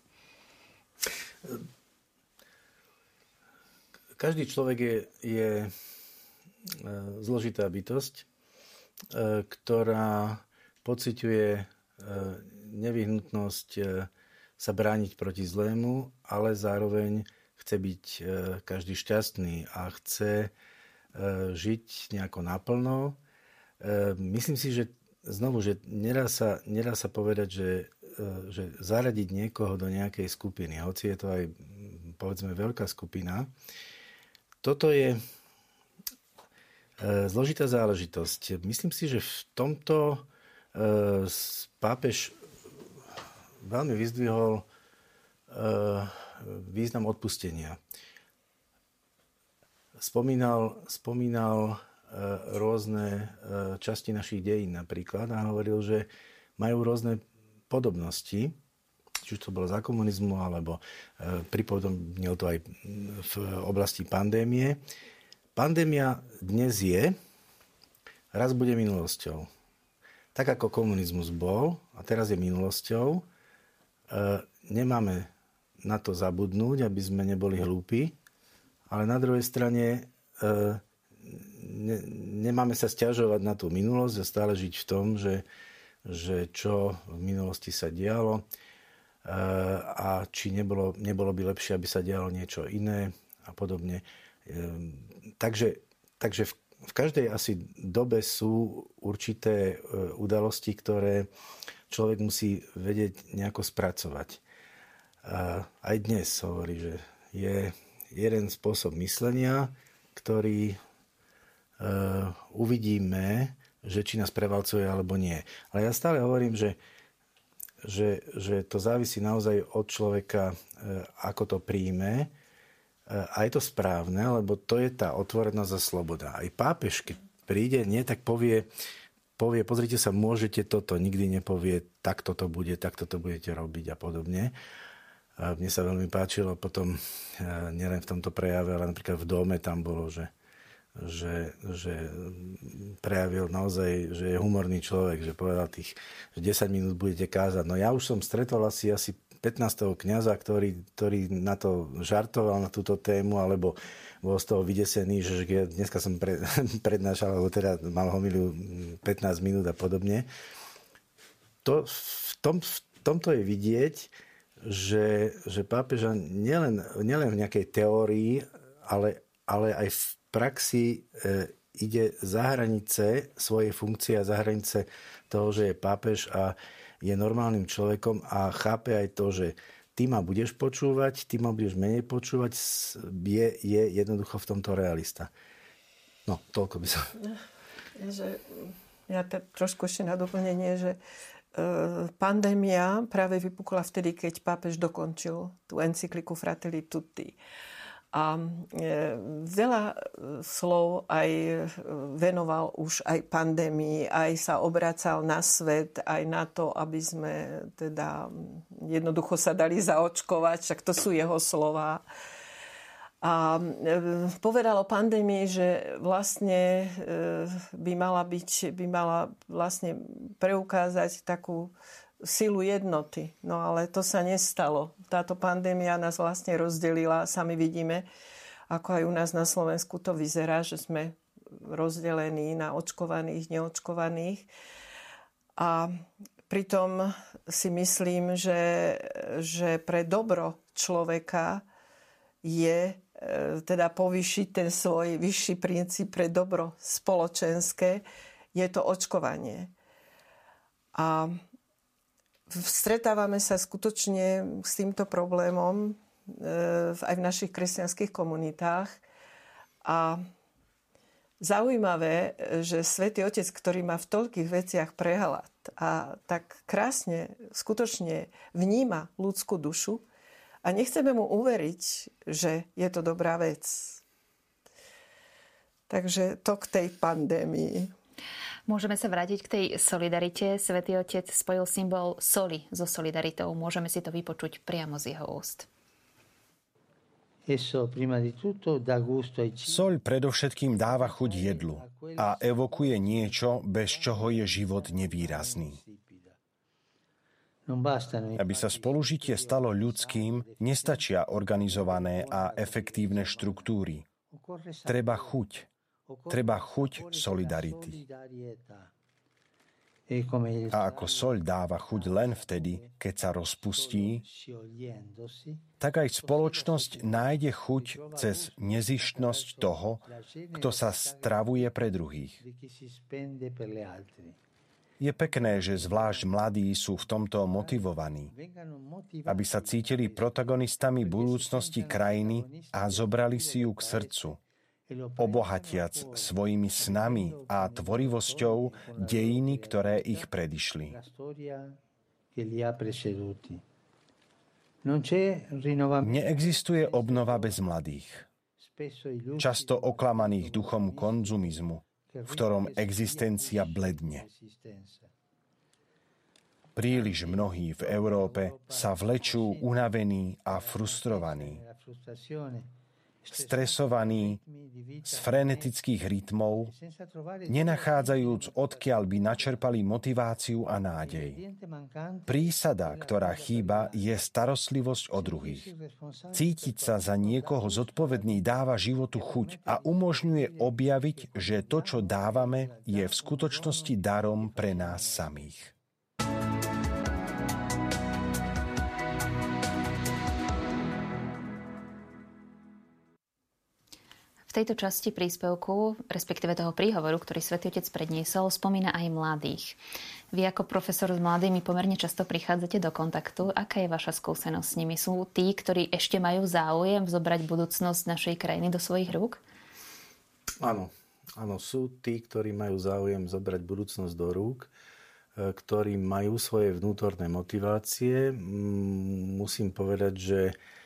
Každý človek je, je zložitá bytosť, ktorá pociťuje nevyhnutnosť sa brániť proti zlému, ale zároveň chce byť každý šťastný a chce žiť nejako naplno. Myslím si, že znovu, že nedá sa, nedá sa povedať, že, že zaradiť niekoho do nejakej skupiny, hoci je to aj, povedzme, veľká skupina. Toto je zložitá záležitosť. Myslím si, že v tomto pápež veľmi vyzdvihol význam odpustenia. Spomínal, spomínal rôzne časti našich dejín napríklad a hovoril, že majú rôzne podobnosti, či už to bolo za komunizmu, alebo pripodobnil to aj v oblasti pandémie. Pandémia dnes je, raz bude minulosťou. Tak ako komunizmus bol a teraz je minulosťou, e, nemáme na to zabudnúť, aby sme neboli hlúpi, ale na druhej strane e, ne, nemáme sa sťažovať na tú minulosť a stále žiť v tom, že, že čo v minulosti sa dialo e, a či nebolo, nebolo by lepšie, aby sa dialo niečo iné a podobne. Takže, takže v, v každej asi dobe sú určité udalosti, ktoré človek musí vedieť nejako spracovať. A aj dnes hovorí, že je jeden spôsob myslenia, ktorý uh, uvidíme, že či nás prevalcuje alebo nie. Ale ja stále hovorím, že, že, že to závisí naozaj od človeka, uh, ako to príjme. A je to správne, lebo to je tá otvorenosť a sloboda. Aj pápež, keď príde, nie, tak povie, povie, pozrite sa, môžete toto, nikdy nepovie, tak toto bude, tak toto budete robiť a podobne. A mne sa veľmi páčilo potom, nielen v tomto prejave, ale napríklad v dome tam bolo, že, že, že prejavil naozaj, že je humorný človek, že povedal tých, že desať minút budete kázať. No ja už som stretol asi, asi pätnásteho kňaza, ktorý, ktorý na to žartoval, na túto tému, alebo bol z toho vydesený, že ja dneska som pre, prednášal, alebo teda mal homiliu pätnásť minút a podobne. To, v, tom, v tomto je vidieť, že, že pápeža nielen, nielen v nejakej teórii, ale, ale aj v praxi e, ide za hranice svojej funkcie a za hranice toho, že je pápež a je normálnym človekom a chápe aj to, že ty ma budeš počúvať, ty ma budeš menej počúvať, je, je jednoducho v tomto realista. No, toľko by som... Že, ja te, trošku ešte na doplnenie, že e, pandémia práve vypukla vtedy, keď pápež dokončil tú encykliku Fratelli Tutti. A veľa slov aj venoval už aj pandémii, aj sa obracal na svet, aj na to, aby sme teda jednoducho sa dali zaočkovať, však to sú jeho slová. A povedal o pandémii, že vlastne by mala byť, by mala vlastne preukázať takú silu jednoty. No ale to sa nestalo. Táto pandémia nás vlastne rozdelila. Sami vidíme, ako aj u nás na Slovensku to vyzerá, že sme rozdelení na očkovaných, neočkovaných. A pritom si myslím, že, že pre dobro človeka je teda povýšiť ten svoj vyšší princíp pre dobro spoločenské, je to očkovanie. A stretávame sa skutočne s týmto problémom aj v našich kresťanských komunitách. A zaujímavé, že Svätý Otec, ktorý má v toľkých veciach prehľad a tak krásne, skutočne vníma ľudskú dušu a nechceme mu uveriť, že je to dobrá vec. Takže to k tej pandémii. Môžeme sa vrátiť k tej solidarite. Svätý Otec spojil symbol soli so solidaritou. Môžeme si to vypočuť priamo z jeho úst. Soľ predovšetkým dáva chuť jedlu a evokuje niečo, bez čoho je život nevýrazný. Aby sa spolužitie stalo ľudským, nestačia organizované a efektívne štruktúry. Treba chuť. Treba chuť solidarity. A ako soľ dáva chuť len vtedy, keď sa rozpustí, tak aj spoločnosť nájde chuť cez nezištnosť toho, kto sa stravuje pre druhých. Je pekné, že zvlášť mladí sú v tomto motivovaní, aby sa cítili protagonistami budúcnosti krajiny a zobrali si ju k srdcu, obohatiac svojimi snami a tvorivosťou dejiny, ktoré ich predišli. Neexistuje obnova bez mladých, často oklamaných duchom konzumizmu, v ktorom existencia bledne. Príliš mnohí v Európe sa vlečú unavení a frustrovaní, stresovaní z frenetických rytmov, nenachádzajúc, odkiaľ by načerpali motiváciu a nádej. Prísada, ktorá chýba, je starostlivosť o druhých. Cítiť sa za niekoho zodpovedný dáva životu chuť a umožňuje objaviť, že to, čo dávame, je v skutočnosti darom pre nás samých. V tejto časti príspevku, respektíve toho príhovoru, ktorý Svätý Otec predniesol, spomína aj mladých. Vy ako profesor s mladými pomerne často prichádzate do kontaktu. Aká je vaša skúsenosť s nimi? Sú tí, ktorí ešte majú záujem zobrať budúcnosť našej krajiny do svojich rúk? Áno, áno, sú tí, ktorí majú záujem zobrať budúcnosť do rúk, ktorí majú svoje vnútorné motivácie. Musím povedať, že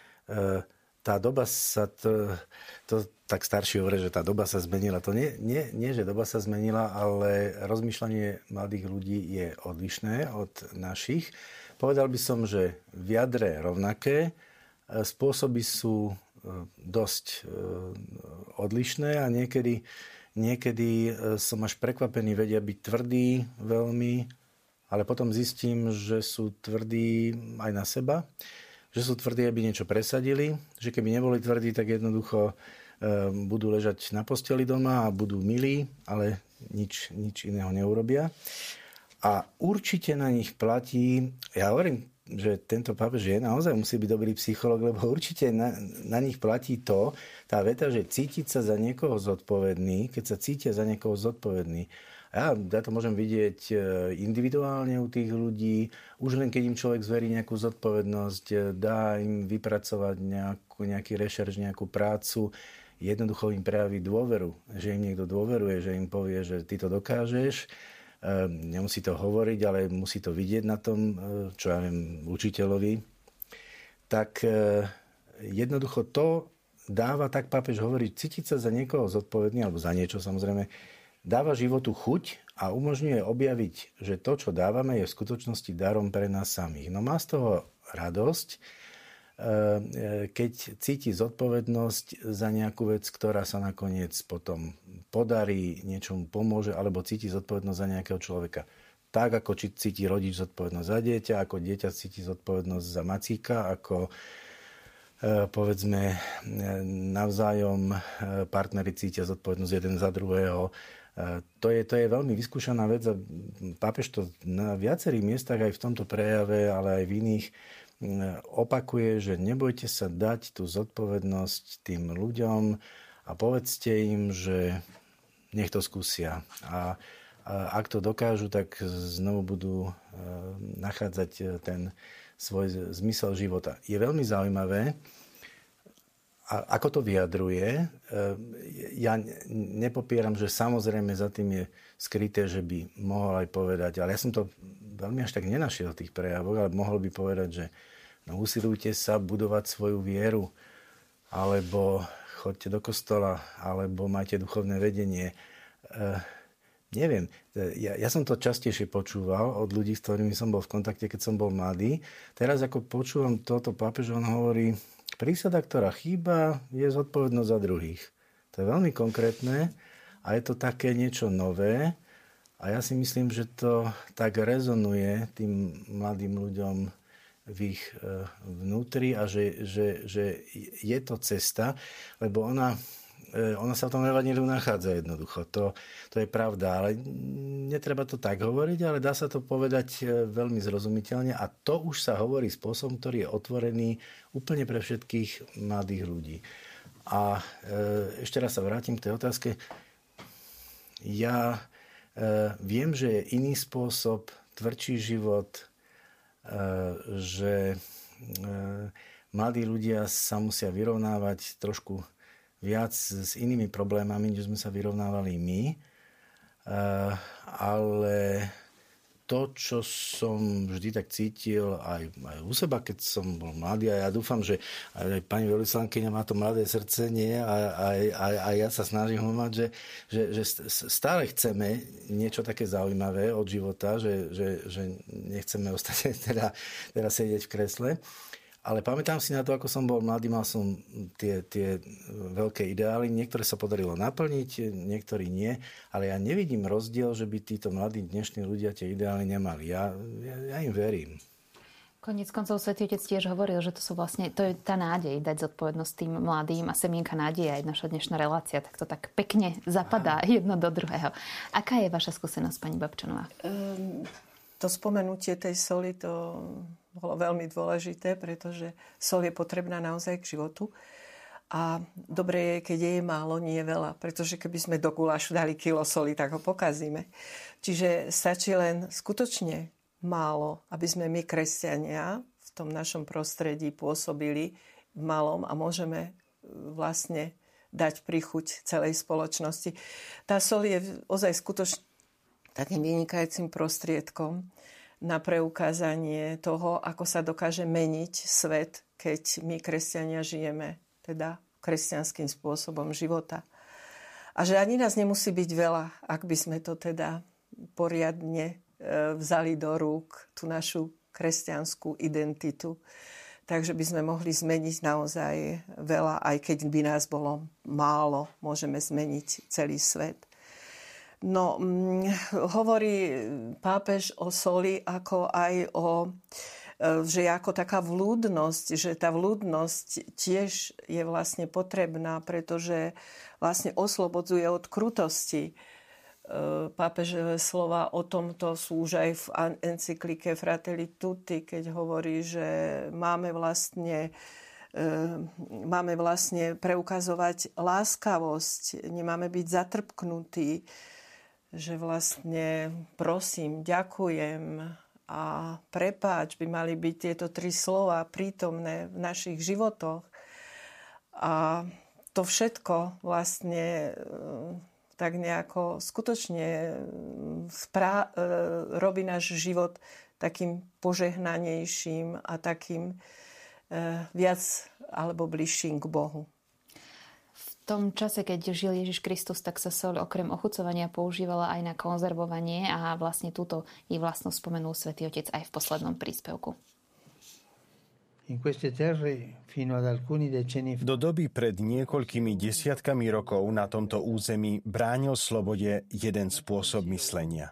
tá doba sa to, to tak starší hovorí, že tá doba sa zmenila. To nie, nie, nie, že doba sa zmenila, ale rozmýšľanie mladých ľudí je odlišné od našich. Povedal by som, že v jadre rovnaké, spôsoby sú dosť odlišné a niekedy, niekedy som až prekvapený, vedia byť tvrdí veľmi, ale potom zistím, že sú tvrdí aj na seba, že sú tvrdí, aby niečo presadili, že keby neboli tvrdí, tak jednoducho e, budú ležať na posteli doma a budú milí, ale nič, nič iného neurobia. A určite na nich platí, ja hovorím, že tento pápež je naozaj musí byť dobrý psychológ, lebo určite na, na nich platí to, tá veta, že cítiť sa za niekoho zodpovedný, keď sa cítia za niekoho zodpovedný. Ja, ja to môžem vidieť individuálne u tých ľudí. Už len keď im človek zverí nejakú zodpovednosť, dá im vypracovať nejakú, nejaký rešerš, nejakú prácu, jednoducho im prejaví dôveru. Že im niekto dôveruje, že im povie, že ty to dokážeš. Nemusí to hovoriť, ale musí to vidieť na tom, čo ja viem, učiteľovi. Tak jednoducho to dáva, tak pápež hovorí, cítiť sa za niekoho zodpovedný, alebo za niečo samozrejme, dáva životu chuť a umožňuje objaviť, že to, čo dávame, je v skutočnosti darom pre nás samých. No má z toho radosť, keď cíti zodpovednosť za nejakú vec, ktorá sa nakoniec potom podarí, niečomu pomôže, alebo cíti zodpovednosť za nejakého človeka. Tak, ako cíti rodič zodpovednosť za dieťa, ako dieťa cíti zodpovednosť za macíka, ako povedzme navzájom partneri cítia zodpovednosť jeden za druhého. To je, to je veľmi vyskúšaná vec a pápež to na viacerých miestach aj v tomto prejave, ale aj v iných opakuje, že nebojte sa dať tú zodpovednosť tým ľuďom a povedzte im, že nech to skúsia. A, ak to dokážu, tak znovu budú nachádzať ten svoj zmysel života. Je veľmi zaujímavé, a ako to vyjadruje. Ja nepopieram, že samozrejme za tým je skryté, že by mohol aj povedať, ale ja som to veľmi až tak nenašiel v tých prejavoch, ale mohol by povedať, že no, usilujte sa budovať svoju vieru, alebo choďte do kostola, alebo majte duchovné vedenie. E, neviem, ja, ja som to častejšie počúval od ľudí, s ktorými som bol v kontakte, keď som bol mladý. Teraz ako počúvam toto pápež, on hovorí, prísada, ktorá chýba, je zodpovednosť za druhých. To je veľmi konkrétne a je to také niečo nové a ja si myslím, že to tak rezonuje tým mladým ľuďom v ich vnútri a že, že, že je to cesta, lebo ona, ona sa v tom evanjeliu nachádza jednoducho. To, to je pravda, ale netreba to tak hovoriť, ale dá sa to povedať veľmi zrozumiteľne a to už sa hovorí spôsobom, ktorý je otvorený úplne pre všetkých mladých ľudí. A e, ešte raz sa vrátim k tej otázke. Ja e, viem, že je iný spôsob, tvrdší život, e, že e, mladí ľudia sa musia vyrovnávať trošku viac s inými problémami, než sme sa vyrovnávali my. Uh, ale to, čo som vždy tak cítil aj, aj u seba, keď som bol mladý, a ja dúfam, že aj pani veľvyslankyňa má to mladé srdce, nie? A, a, a, a ja sa snažím ho mať, že, že, že stále chceme niečo také zaujímavé od života, že, že, že nechceme ostať teda, teda sedieť v kresle. Ale pamätám si na to, ako som bol mladý, mal som tie, tie veľké ideály. Niektoré sa podarilo naplniť, niektorí nie. Ale ja nevidím rozdiel, že by títo mladí dnešní ľudia tie ideály nemali. Ja, ja, ja im verím. Koniec koncov Svätý Otec tiež hovoril, že to sú vlastne, to je tá nádej, dať zodpovednosť tým mladým a semienka nádeje, aj naša dnešná relácia, tak to tak pekne zapadá jedno do druhého. Aká je vaša skúsenosť, pani Babčanová? Um, to spomenutie tej soli, to bolo veľmi dôležité, pretože sol je potrebná naozaj k životu. A dobre je, keď je málo, nie veľa. Pretože keby sme do gulášu dali kilo soli, tak ho pokazíme. Čiže stačí len skutočne málo, aby sme my, kresťania, v tom našom prostredí pôsobili v malom a môžeme vlastne dať príchuť celej spoločnosti. Tá sol je ozaj skutočne takým vynikajúcim prostriedkom na preukázanie toho, ako sa dokáže meniť svet, keď my, kresťania, žijeme teda kresťanským spôsobom života. A že ani nás nemusí byť veľa, ak by sme to teda poriadne vzali do rúk, tú našu kresťanskú identitu. Takže by sme mohli zmeniť naozaj veľa, aj keď by nás bolo málo, môžeme zmeniť celý svet. No, hovorí pápež o soli ako aj o, že je ako taká vľúdnosť, že tá vľúdnosť tiež je vlastne potrebná, pretože vlastne oslobodzuje od krutosti. Pápežové slova o tomto sú už aj v encyklike Fratelli Tutti, keď hovorí, že máme vlastne máme vlastne preukazovať láskavosť, nemáme byť zatrpknutí, že vlastne prosím, ďakujem a prepáč by mali byť tieto tri slova prítomné v našich životoch. A to všetko vlastne tak nejako skutočne sprá- robí náš život takým požehnanejším a takým viac alebo bližším k Bohu. V tom čase, keď žil Ježiš Kristus, tak sa soľ okrem ochucovania používala aj na konzervovanie a vlastne túto jej vlastnosť spomenul Svätý Otec aj v poslednom príspevku. Do doby pred niekoľkými desiatkami rokov na tomto území bránil slobode jeden spôsob myslenia.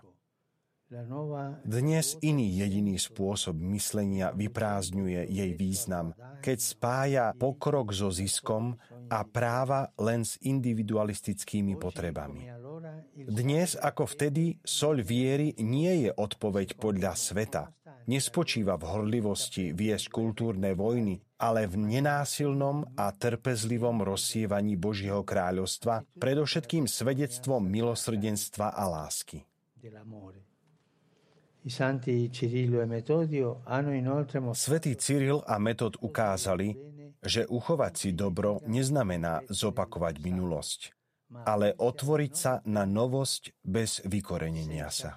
Dnes iný jediný spôsob myslenia vyprázdňuje jej význam, keď spája pokrok so ziskom a práva len s individualistickými potrebami. Dnes, ako vtedy, soľ viery nie je odpoveď podľa sveta. Nespočíva v horlivosti viesť kultúrne vojny, ale v nenásilnom a trpezlivom rozsievaní Božieho kráľovstva, predovšetkým svedectvom milosrdenstva a lásky. Svätý Cyril a Metod ukázali, že uchovať si dobro neznamená zopakovať minulosť, ale otvoriť sa na novosť bez vykorenenia sa.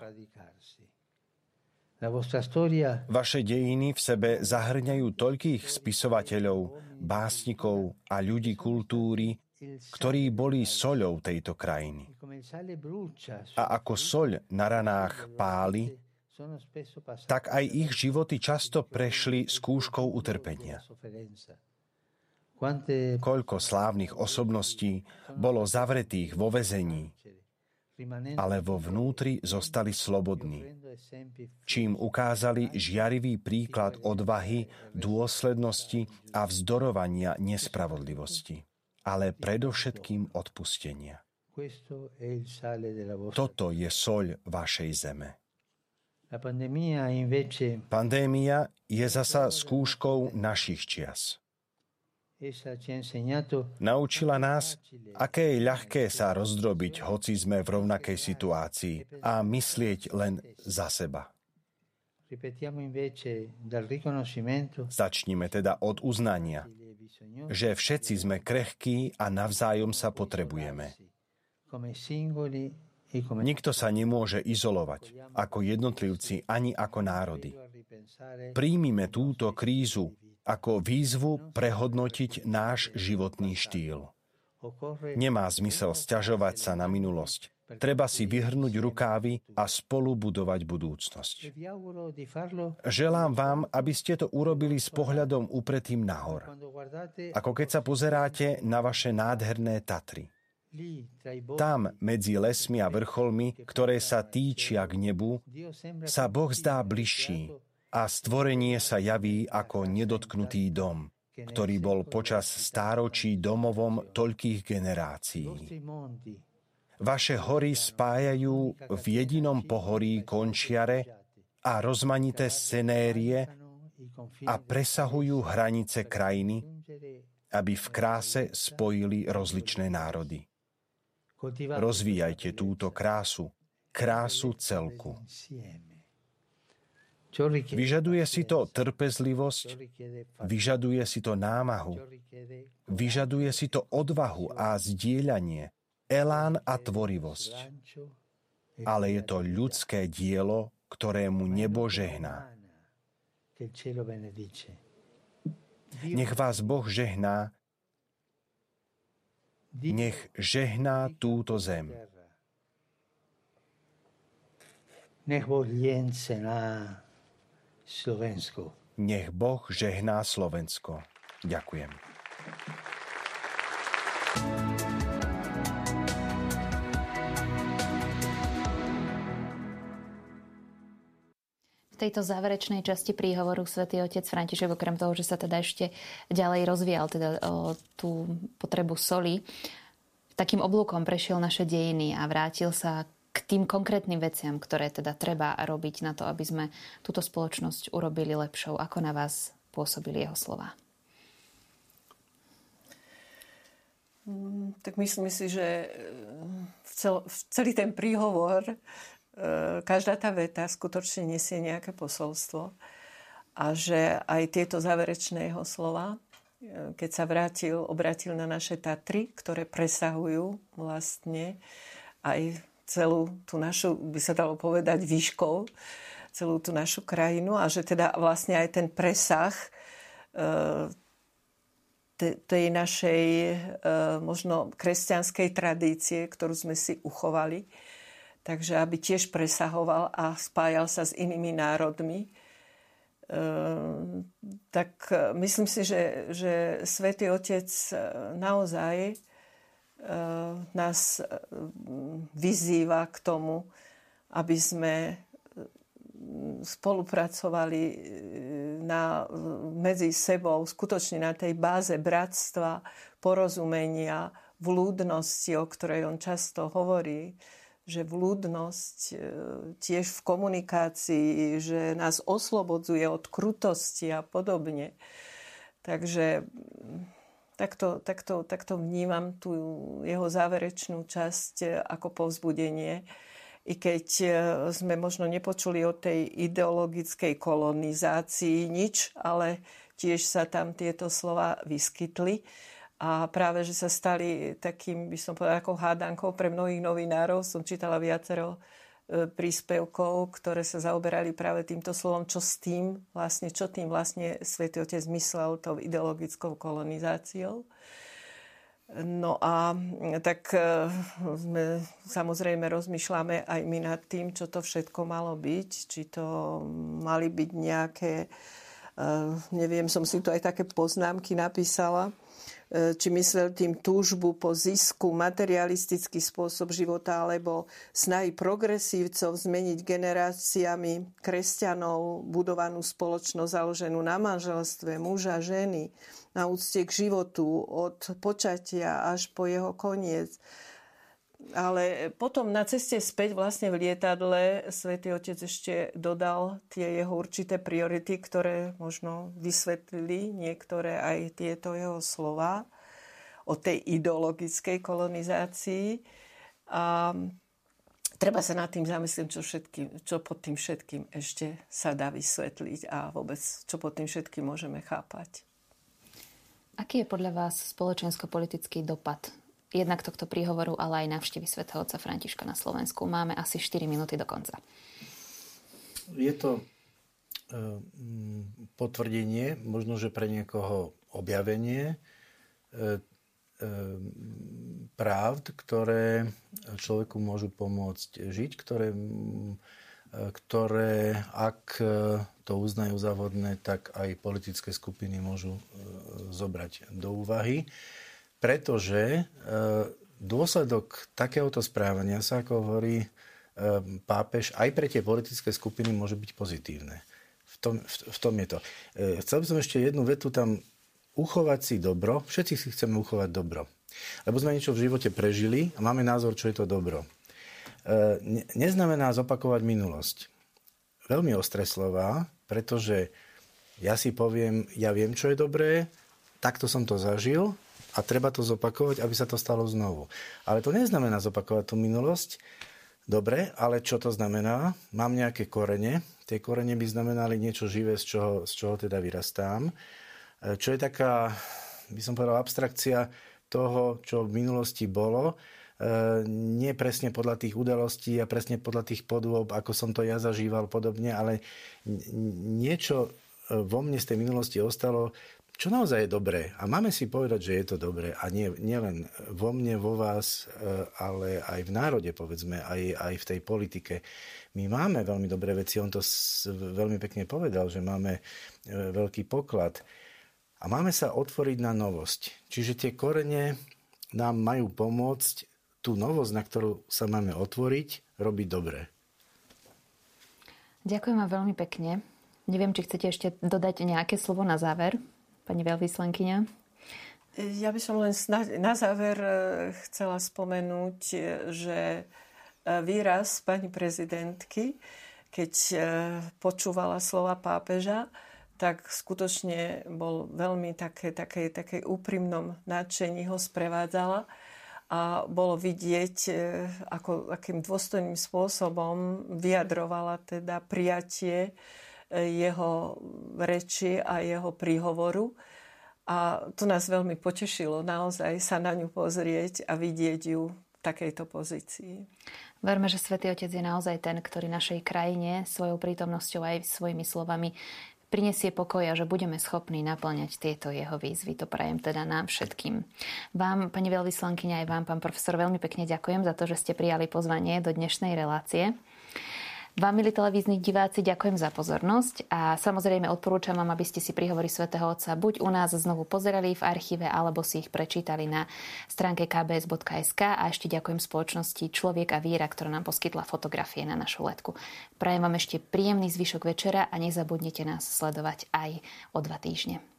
Vaše dejiny v sebe zahrňajú toľkých spisovateľov, básnikov a ľudí kultúry, ktorí boli soľou tejto krajiny. A ako soľ na ranách páli, tak aj ich životy často prešli skúškou utrpenia. Koľko slávnych osobností bolo zavretých vo väzení, ale vo vnútri zostali slobodní, čím ukázali žiarivý príklad odvahy, dôslednosti a vzdorovania nespravodlivosti, ale predovšetkým odpustenia. Toto je soľ vašej zeme. Pandémia je zasa skúškou našich čias. Naučila nás, aké je ľahké sa rozdrobiť, hoci sme v rovnakej situácii, a myslieť len za seba. Začnime teda od uznania, že všetci sme krehkí a navzájom sa potrebujeme. Nikto sa nemôže izolovať ako jednotlivci ani ako národy. Príjmime túto krízu ako výzvu prehodnotiť náš životný štýl. Nemá zmysel sťažovať sa na minulosť. Treba si vyhrnúť rukávy a spolu budovať budúcnosť. Želám vám, aby ste to urobili s pohľadom upretým nahor. Ako keď sa pozeráte na vaše nádherné Tatry. Tam, medzi lesmi a vrcholmi, ktoré sa týčia k nebu, sa Boh zdá bližší a stvorenie sa javí ako nedotknutý dom, ktorý bol počas stáročí domovom toľkých generácií. Vaše hory spájajú v jedinom pohorí končiare a rozmanité scenérie a presahujú hranice krajiny, aby v kráse spojili rozličné národy. Rozvíjajte túto krásu, krásu celku. Vyžaduje si to trpezlivosť, vyžaduje si to námahu, vyžaduje si to odvahu a zdieľanie, elán a tvorivosť. Ale je to ľudské dielo, ktorému nebo žehná. Nech vás Boh žehná, nech žehná túto zem. Nech Boh žehná Slovensko. Nech Boh žehná Slovensko. Ďakujem. V tejto záverečnej časti príhovoru svätý otec František, okrem toho, že sa teda ešte ďalej rozvíjal teda o, tú potrebu soli, takým oblúkom prešiel naše dejiny a vrátil sa k tým konkrétnym veciam, ktoré teda treba robiť na to, aby sme túto spoločnosť urobili lepšou. Ako na vás pôsobili jeho slova? Tak myslím si, že v cel, v celý ten príhovor, každá tá veta skutočne nesie nejaké posolstvo a že aj tieto záverečné jeho slova, keď sa vrátil, obrátil na naše Tatry, ktoré presahujú vlastne aj celú tú našu, by sa dalo povedať, výškou, celú tú našu krajinu a že teda vlastne aj ten presah tej našej možno kresťanskej tradície, ktorú sme si uchovali, takže aby tiež presahoval a spájal sa s inými národmi. Tak myslím si, že, že Svätý Otec naozaj nás vyzýva k tomu, aby sme spolupracovali na, medzi sebou skutočne na tej báze bratstva, porozumenia, vľúdnosti, o ktorej on často hovorí, že vľúdnosť tiež v komunikácii, že nás oslobodzuje od krutosti a podobne. Takže takto, takto, takto vnímam tú jeho záverečnú časť ako povzbudenie i keď sme možno nepočuli o tej ideologickej kolonizácii nič, ale tiež sa tam tieto slova vyskytli. A práve, že sa stali takým, by som povedala, ako hádankou pre mnohých novinárov. Som čítala viacero príspevkov, ktoré sa zaoberali práve týmto slovom, čo s tým vlastne, čo tým vlastne Svätý Otec myslel tou ideologickou kolonizáciou. No a tak sme samozrejme rozmýšľame aj my nad tým, čo to všetko malo byť. Či to mali byť nejaké, neviem, som si tu aj také poznámky napísala, či myslel tým túžbu po zisku, materialistický spôsob života, alebo snahy progresívcov zmeniť generáciami kresťanov budovanú spoločnosť založenú na manželstve muža, ženy, na úcte k životu od počatia až po jeho koniec. Ale potom na ceste späť vlastne v lietadle Svätý Otec ešte dodal tie jeho určité priority, ktoré možno vysvetlili niektoré aj tieto jeho slova o tej ideologickej kolonizácii. A treba sa nad tým zamyslieť, čo, všetkým, čo pod tým všetkým ešte sa dá vysvetliť a vôbec čo pod tým všetkým môžeme chápať. Aký je podľa vás spoločensko-politický dopad jednak tohto príhovoru, ale aj návštevy svätého otca Františka na Slovensku? Máme asi štyri minúty do konca. Je to potvrdenie, možno, že pre niekoho objavenie pravd, ktoré človeku môžu pomôcť žiť, ktoré, ktoré ak to uznajú za vhodné, tak aj politické skupiny môžu zobrať do úvahy. Pretože dôsledok takéhoto správania sa, ako hovorí pápež, aj pre tie politické skupiny môže byť pozitívne. V tom, v, v tom je to. Chcel by som ešte jednu vetu tam uchovať si dobro. Všetci si chceme uchovať dobro. Lebo sme niečo v živote prežili a máme názor, čo je to dobro. Ne, neznamená zopakovať minulosť. Veľmi ostré slová, pretože ja si poviem, ja viem, čo je dobré, takto som to zažil a treba to zopakovať, aby sa to stalo znovu. Ale to neznamená zopakovať tú minulosť. Dobre, ale čo to znamená? Mám nejaké korene. Tie korene by znamenali niečo živé, z čoho, z čoho teda vyrastám. Čo je taká, by som povedal, abstrakcia toho, čo v minulosti bolo. Nie presne podľa tých udalostí a presne podľa tých podôb, ako som to ja zažíval podobne, ale niečo vo mne z tej minulosti ostalo, čo naozaj je dobré. A máme si povedať, že je to dobré. A nie, nie len vo mne, vo vás, ale aj v národe, povedzme, aj, aj v tej politike. My máme veľmi dobré veci. On to veľmi pekne povedal, že máme veľký poklad. A máme sa otvoriť na novosť. Čiže tie korene nám majú pomôcť tú novosť, na ktorú sa máme otvoriť, robiť dobre. Ďakujem vám veľmi pekne. Neviem, či chcete ešte dodať nejaké slovo na záver, pani veľvyslankyňa. Ja by som len na záver chcela spomenúť, že výraz pani prezidentky, keď počúvala slova pápeža, tak skutočne bol veľmi také, také, také úprimnom nadšení ho sprevádzala a bolo vidieť, ako, akým dôstojným spôsobom vyjadrovala teda prijatie jeho reči a jeho príhovoru. A to nás veľmi potešilo naozaj sa na ňu pozrieť a vidieť ju v takejto pozícii. Verme, že Svätý Otec je naozaj ten, ktorý našej krajine svojou prítomnosťou aj svojimi slovami prinesie pokoj a že budeme schopní naplňať tieto jeho výzvy. To prajem teda nám všetkým. Vám, pani veľvyslankyňa, aj vám, pán profesor, veľmi pekne ďakujem za to, že ste prijali pozvanie do dnešnej relácie. Vám, milí televízni diváci, ďakujem za pozornosť a samozrejme odporúčam vám, aby ste si príhovory svätého Otca buď u nás znovu pozerali v archíve, alebo si ich prečítali na stránke ká bé es bodka es ká a ešte ďakujem spoločnosti Človek a viera, ktorá nám poskytla fotografie na našu letku. Prajem vám ešte príjemný zvyšok večera a nezabudnite nás sledovať aj o dva týždne.